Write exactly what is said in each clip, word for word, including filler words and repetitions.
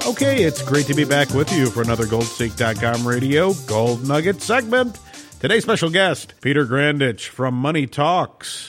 Okay, it's great to be back with you for another gold stake dot com radio Gold Nugget segment. Today's special guest, Peter Grandich from Money Talks.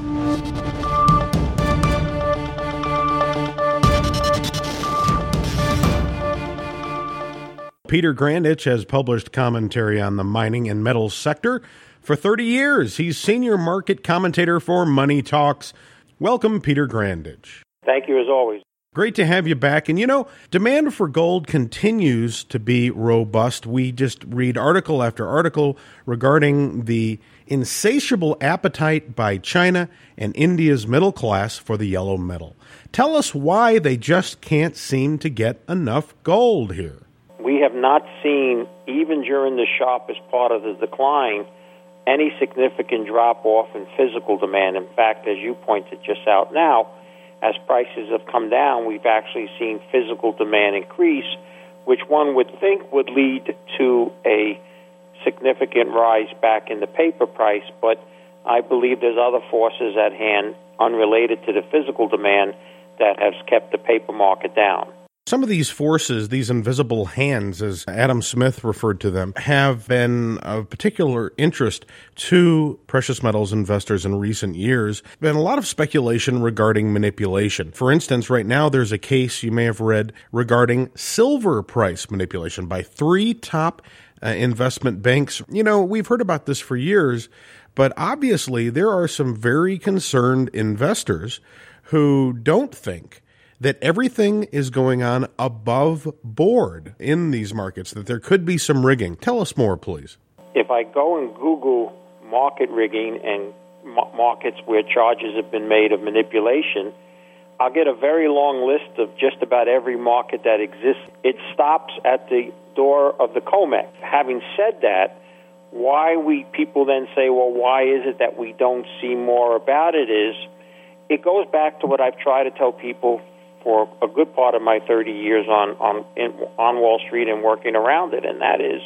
Peter Grandich has published commentary on the mining and metals sector for thirty years. He's senior market commentator for Money Talks. Welcome, Peter Grandich. Thank you, as always. Great to have you back. And, you know, demand for gold continues to be robust. We just read article after article regarding the insatiable appetite by China and India's middle class for the yellow metal. Tell us why they just can't seem to get enough gold here. We have not seen, even during the sharpest part of the decline, any significant drop-off in physical demand. In fact, as you pointed just out now, as prices have come down, we've actually seen physical demand increase, which one would think would lead to a significant rise back in the paper price. But I believe there's other forces at hand unrelated to the physical demand that has kept the paper market down. Some of these forces, these invisible hands, as Adam Smith referred to them, have been of particular interest to precious metals investors in recent years. There's been a lot of speculation regarding manipulation. For instance, right now there's a case you may have read regarding silver price manipulation by three top uh, investment banks. You know, we've heard about this for years, but obviously there are some very concerned investors who don't think that everything is going on above board in these markets, that there could be some rigging. Tell us more, please. If I go and Google market rigging and ma- markets where charges have been made of manipulation, I'll get a very long list of just about every market that exists. It stops at the door of the COMEX. Having said that, why we people then say, well, why is it that we don't see more about it is, it goes back to what I've tried to tell people for a good part of my thirty years on on in, on Wall Street and working around it, and that is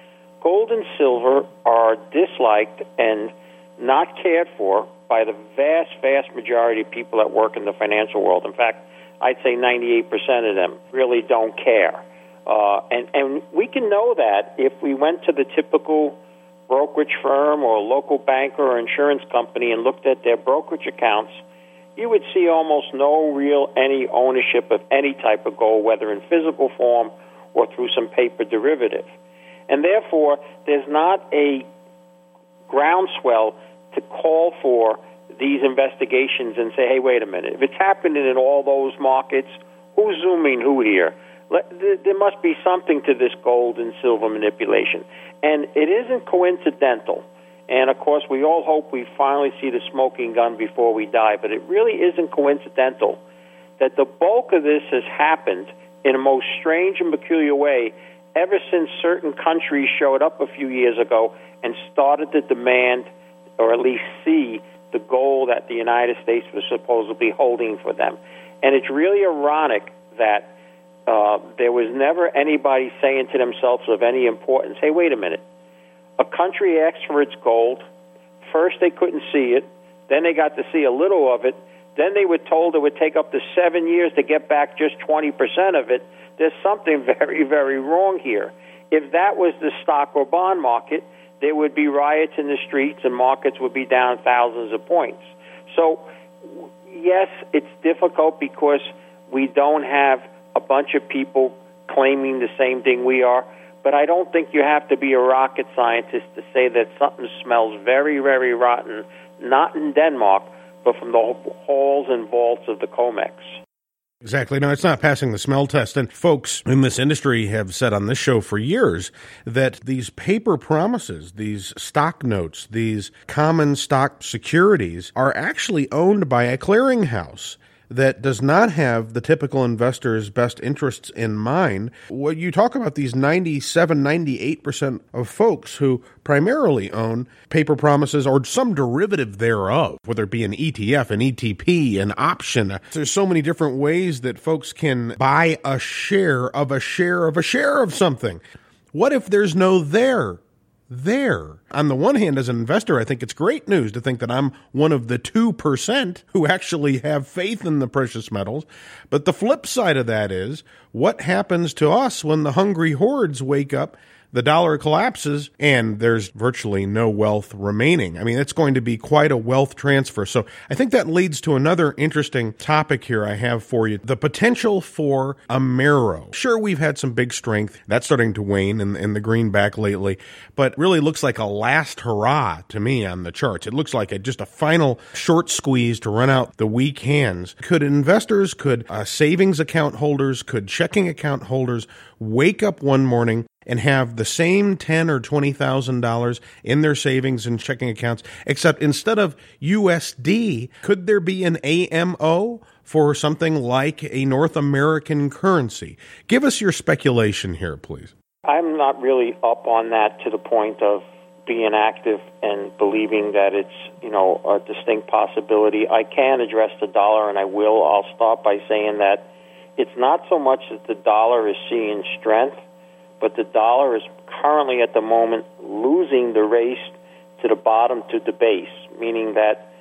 gold and silver are disliked and not cared for by the vast, vast majority of people that work in the financial world. In fact, I'd say ninety-eight percent of them really don't care. Uh, and, and we can know that if we went to the typical brokerage firm or local banker or insurance company and looked at their brokerage accounts, you would see almost no real any ownership of any type of gold, whether in physical form or through some paper derivative. And therefore, there's not a groundswell to call for these investigations and say, hey, wait a minute, if it's happening in all those markets, who's zooming who here? There must be something to this gold and silver manipulation. And it isn't coincidental. And, of course, we all hope we finally see the smoking gun before we die, but it really isn't coincidental that the bulk of this has happened in a most strange and peculiar way ever since certain countries showed up a few years ago and started to demand, or at least see, the gold that the United States was supposedly holding for them. And it's really ironic that uh, there was never anybody saying to themselves of any importance, hey, wait a minute, a country asked for its gold. First, they couldn't see it. Then they got to see a little of it. Then they were told it would take up to seven years to get back just twenty percent of it. There's something very, very wrong here. If that was the stock or bond market, there would be riots in the streets and markets would be down thousands of points. So, yes, it's difficult because we don't have a bunch of people claiming the same thing we are. But I don't think you have to be a rocket scientist to say that something smells very, very rotten, not in Denmark, but from the halls and vaults of the COMEX. Exactly. No, it's not passing the smell test. And folks in this industry have said on this show for years that these paper promises, these stock notes, these common stock securities are actually owned by a clearinghouse that does not have the typical investor's best interests in mind. When you talk about these ninety-seven, ninety-eight percent of folks who primarily own paper promises or some derivative thereof, whether it be an E T F, an E T P, an option. There's so many different ways that folks can buy a share of a share of a share of something. What if there's no there there. On the one hand, as an investor, I think it's great news to think that I'm one of the two percent who actually have faith in the precious metals. But the flip side of that is, what happens to us when the hungry hordes wake up, the dollar collapses, and there's virtually no wealth remaining? I mean, it's going to be quite a wealth transfer. So I think that leads to another interesting topic here I have for you, the potential for Amero. Sure, we've had some big strength. That's starting to wane in, in the greenback lately, but really looks like a last hurrah to me on the charts. It looks like a, just a final short squeeze to run out the weak hands. Could investors, could uh, savings account holders, could checking account holders wake up one morning and have the same ten thousand dollars or twenty thousand dollars in their savings and checking accounts, except instead of U S D, could there be an A M O for something like a North American currency? Give us your speculation here, please. I'm not really up on that to the point of being active and believing that it's, you know, a distinct possibility. I can address the dollar, and I will. I'll start by saying that it's not so much that the dollar is seeing strength, but the dollar is currently at the moment losing the race to the bottom to debase, meaning that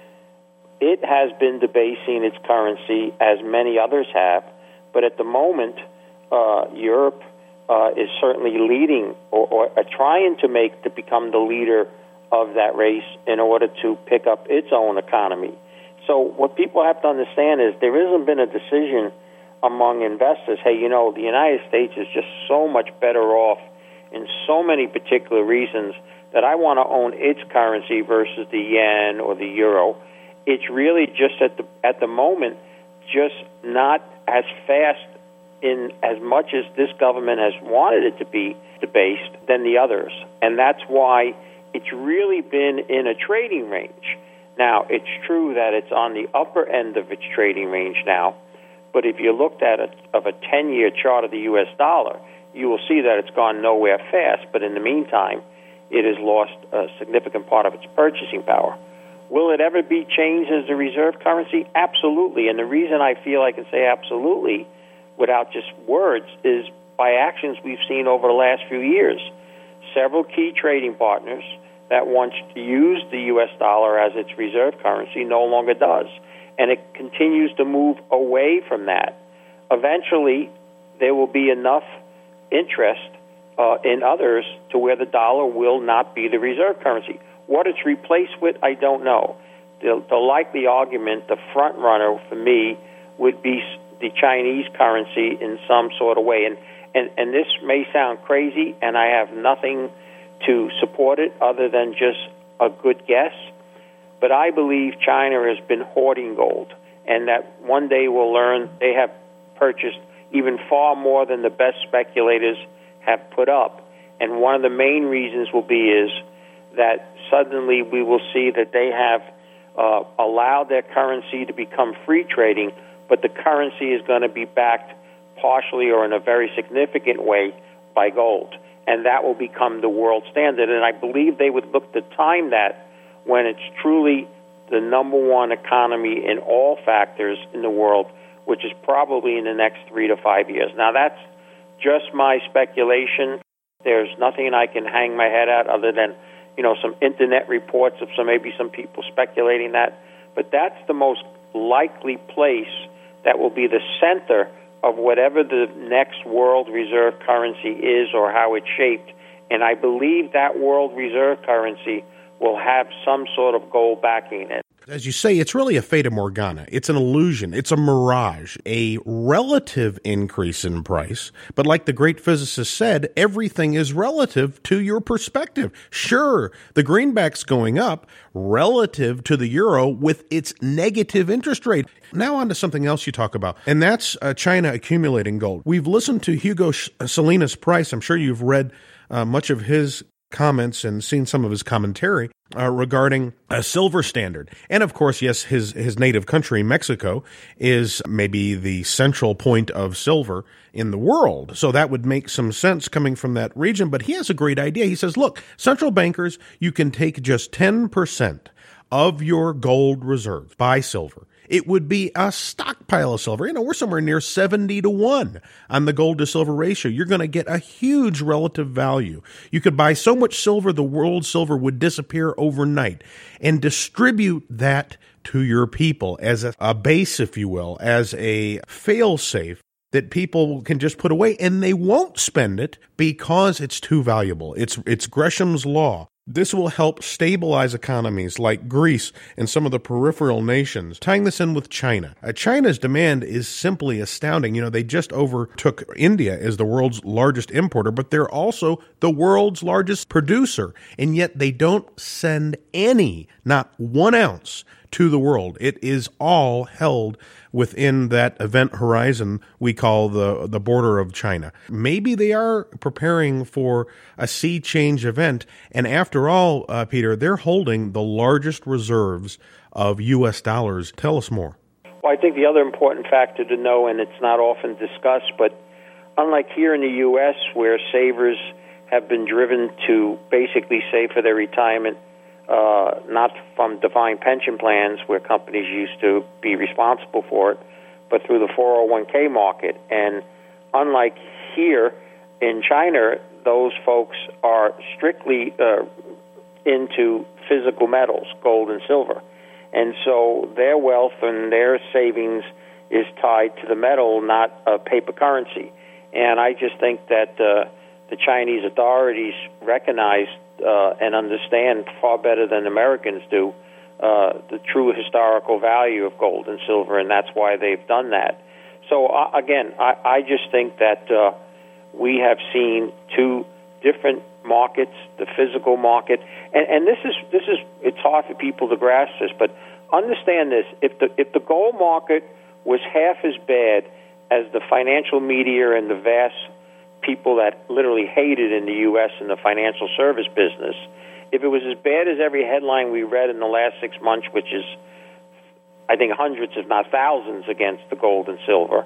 it has been debasing its currency as many others have, but at the moment, uh, Europe uh, is certainly leading or, or uh, trying to make to become the leader of that race in order to pick up its own economy. So what people have to understand is there hasn't been a decision among investors, hey, you know, the United States is just so much better off in so many particular reasons that I want to own its currency versus the yen or the euro. It's really just at the at the moment just not as fast in as much as this government has wanted it to be debased than the others. And that's why it's really been in a trading range. Now, it's true that it's on the upper end of its trading range now, but if you looked at a, of a ten-year chart of the U S dollar, you will see that it's gone nowhere fast, but in the meantime, it has lost a significant part of its purchasing power. Will it ever be changed as a reserve currency? Absolutely. And the reason I feel I can say absolutely without just words is by actions we've seen over the last few years. Several key trading partners that once used the U S dollar as its reserve currency no longer does. And it continues to move away from that. Eventually, there will be enough interest uh, in others to where the dollar will not be the reserve currency. What it's replaced with, I don't know. The, the likely argument, the front runner for me, would be the Chinese currency in some sort of way. And, and, and this may sound crazy, and I have nothing to support it other than just a good guess. But I believe China has been hoarding gold, and that one day we'll learn they have purchased even far more than the best speculators have put up. And one of the main reasons will be is that suddenly we will see that they have uh, allowed their currency to become free trading, but the currency is going to be backed partially or in a very significant way by gold. And that will become the world standard. And I believe they would look to time that when it's truly the number one economy in all factors in the world, which is probably in the next three to five years. Now, that's just my speculation. There's nothing I can hang my head at other than, you know, some internet reports of some maybe some people speculating that. But that's the most likely place that will be the center of whatever the next world reserve currency is or how it's shaped. And I believe that world reserve currency will have some sort of gold backing it. As you say, it's really a fata morgana. It's an illusion. It's a mirage, a relative increase in price. But like the great physicist said, everything is relative to your perspective. Sure, the greenback's going up relative to the euro with its negative interest rate. Now on to something else you talk about, and that's uh, China accumulating gold. We've listened to Hugo Salinas Price. I'm sure you've read uh, much of his comments and seen some of his commentary uh, regarding a silver standard. And of course, yes, his, his native country, Mexico, is maybe the central point of silver in the world. So that would make some sense coming from that region. But he has a great idea. He says, look, central bankers, you can take just ten percent of your gold reserves, buy silver. It would be a stockpile of silver. You know, we're somewhere near seventy to one on the gold to silver ratio. You're going to get a huge relative value. You could buy so much silver, the world's silver would disappear overnight, and distribute that to your people as a, a base, if you will, as a fail-safe that people can just put away, and they won't spend it because it's too valuable. It's, it's Gresham's Law. This will help stabilize economies like Greece and some of the peripheral nations. Tying this in with China. Uh, China's demand is simply astounding. You know, they just overtook India as the world's largest importer, but they're also the world's largest producer. And yet they don't send any, not one ounce, to the world. It is all held within that event horizon we call the the border of China. Maybe they are preparing for a sea change event, and after all, uh, Peter, they're holding the largest reserves of U S dollars. Tell us more. Well, I think the other important factor to know, and it's not often discussed, but unlike here in the U S where savers have been driven to basically save for their retirement, Uh, not from defined pension plans where companies used to be responsible for it, but through the four oh one k market. And unlike here in China, those folks are strictly uh, into physical metals, gold and silver. And so their wealth and their savings is tied to the metal, not a paper currency. And I just think that uh, the Chinese authorities recognize Uh, and understand far better than Americans do uh, the true historical value of gold and silver, and that's why they've done that. So uh, again, I, I just think that uh, we have seen two different markets: the physical market, and, and this is this is it's hard for people to grasp this, but understand this: if the if the gold market was half as bad as the financial media and the vast people that literally hated in the U S in the financial service business, if it was as bad as every headline we read in the last six months, which is, I think, hundreds, if not thousands, against the gold and silver,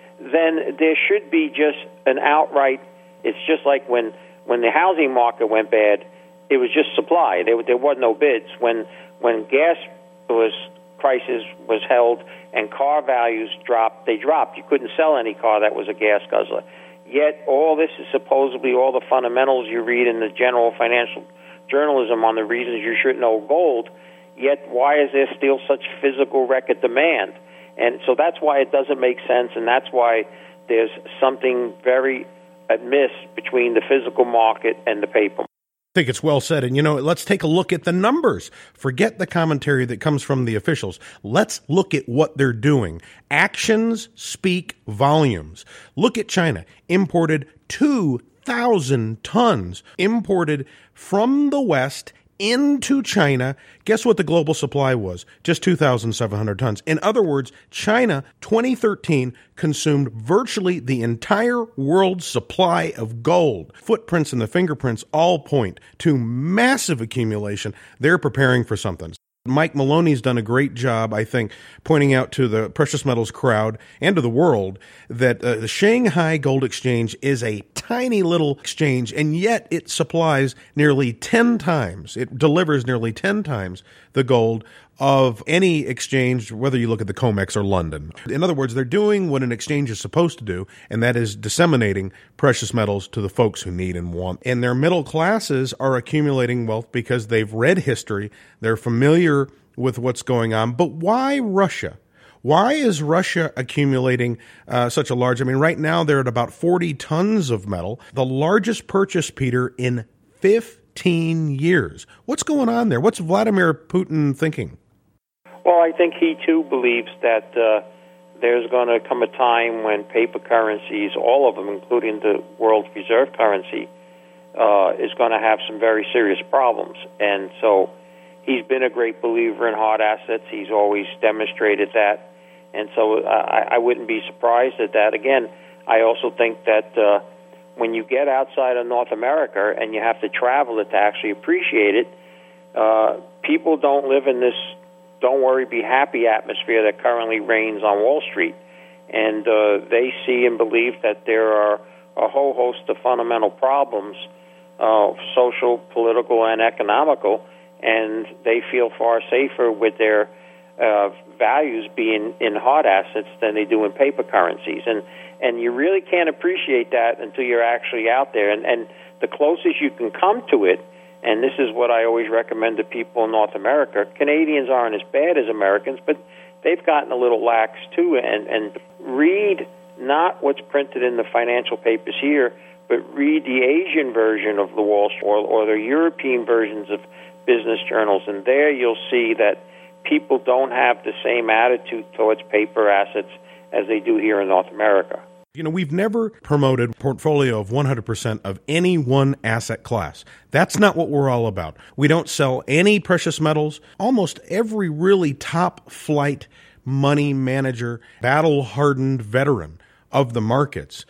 then there should be just an outright, it's just like when, when the housing market went bad, it was just supply. There, there was no bids. When, when gas was prices was held and car values dropped, they dropped. You couldn't sell any car that was a gas guzzler. Yet all this is supposedly all the fundamentals you read in the general financial journalism on the reasons you should know gold, yet why is there still such physical record demand? And so that's why it doesn't make sense, and that's why there's something very amiss between the physical market and the paper. I think it's well said. And, you know, let's take a look at the numbers. Forget the commentary that comes from the officials. Let's look at what they're doing. Actions speak volumes. Look at China. Imported two thousand tons. Imported from the West into China. Guess what the global supply was? Just two thousand seven hundred tons. In other words, China, twenty thirteen, consumed virtually the entire world's supply of gold. Footprints and the fingerprints all point to massive accumulation. They're preparing for something. Mike Maloney's done a great job, I think, pointing out to the precious metals crowd and to the world that uh, the Shanghai Gold Exchange is a tiny little exchange, and yet it supplies nearly ten times, it delivers nearly ten times the gold of any exchange, whether you look at the COMEX or London. In other words, they're doing what an exchange is supposed to do, and that is disseminating precious metals to the folks who need and want. And their middle classes are accumulating wealth because they've read history, they're familiar with what's going on. But why Russia? Why is Russia accumulating uh, such a large? I mean, right now they're at about forty tons of metal, the largest purchase, Peter, in fifteen years. What's going on there? What's Vladimir Putin thinking? Well, I think he, too, believes that uh, there's going to come a time when paper currencies, all of them, including the world's reserve currency, uh, is going to have some very serious problems. And so he's been a great believer in hard assets. He's always demonstrated that. And so I, I wouldn't be surprised at that. Again, I also think that uh, when you get outside of North America and you have to travel it to actually appreciate it, uh, people don't live in this don't worry, be happy atmosphere that currently reigns on Wall Street. And uh, they see and believe that there are a whole host of fundamental problems, uh, social, political, and economical, and they feel far safer with their uh, values being in hard assets than they do in paper currencies. And and you really can't appreciate that until you're actually out there. And, and the closest you can come to it, and this is what I always recommend to people in North America, Canadians aren't as bad as Americans, but they've gotten a little lax too. And, and read not what's printed in the financial papers here, but read the Asian version of the Wall Street or, or the European versions of business journals, and there you'll see that people don't have the same attitude towards paper assets as they do here in North America. You know, we've never promoted a portfolio of one hundred percent of any one asset class. That's not what we're all about. We don't sell any precious metals. Almost every really top-flight money manager, battle-hardened veteran of the markets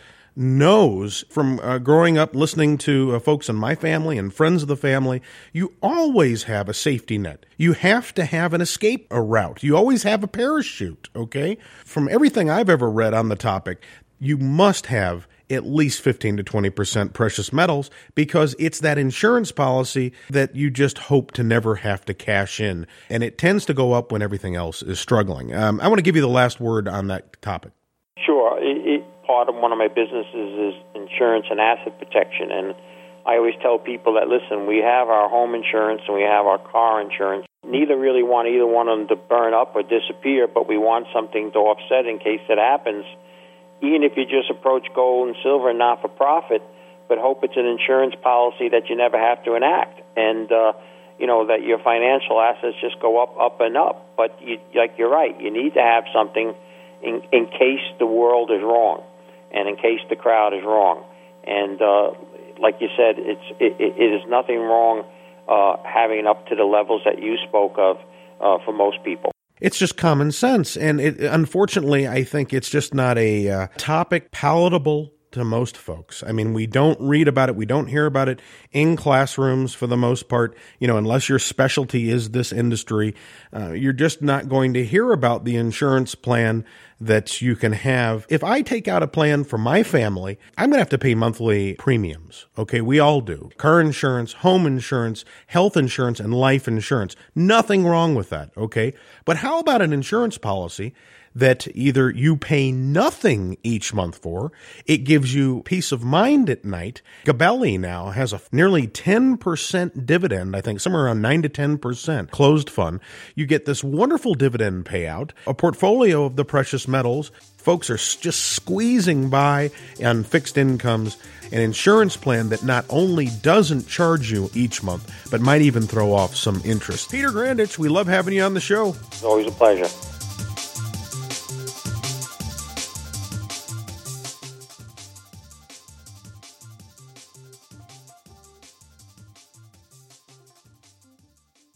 knows from uh, growing up listening to uh, folks in my family and friends of the family, you always have a safety net. You have to have an escape a route. You always have a parachute, okay? From everything I've ever read on the topic, you must have at least fifteen to twenty percent precious metals because it's that insurance policy that you just hope to never have to cash in. And it tends to go up when everything else is struggling. Um, I want to give you the last word on that topic. Sure. It, it, part of one of my businesses is insurance and asset protection. And I always tell people that, listen, we have our home insurance and we have our car insurance. Neither really want either one of them to burn up or disappear, but we want something to offset in case that happens. Even if you just approach gold and silver not for profit, but hope it's an insurance policy that you never have to enact, and uh, you know that your financial assets just go up, up and up. But you, like you're right, you need to have something in, in case the world is wrong, and in case the crowd is wrong. And uh, like you said, it's it, it is nothing wrong uh, having up to the levels that you spoke of uh, for most people. It's just common sense. And it, unfortunately, I think it's just not a uh, topic palatable to most folks. I mean, we don't read about it. We don't hear about it in classrooms for the most part. You know, unless your specialty is this industry, uh, you're just not going to hear about the insurance plan that you can have. If I take out a plan for my family, I'm going to have to pay monthly premiums. Okay, we all do. Car insurance, home insurance, health insurance, and life insurance. Nothing wrong with that, okay? But how about an insurance policy that either you pay nothing each month for, it gives you peace of mind at night. Gabelli now has a nearly ten percent dividend, I think somewhere around nine to ten percent closed fund. You get this wonderful dividend payout, a portfolio of the precious metals. Folks are just squeezing by on fixed incomes, an insurance plan that not only doesn't charge you each month, but might even throw off some interest. Peter Grandich, we love having you on the show. It's always a pleasure.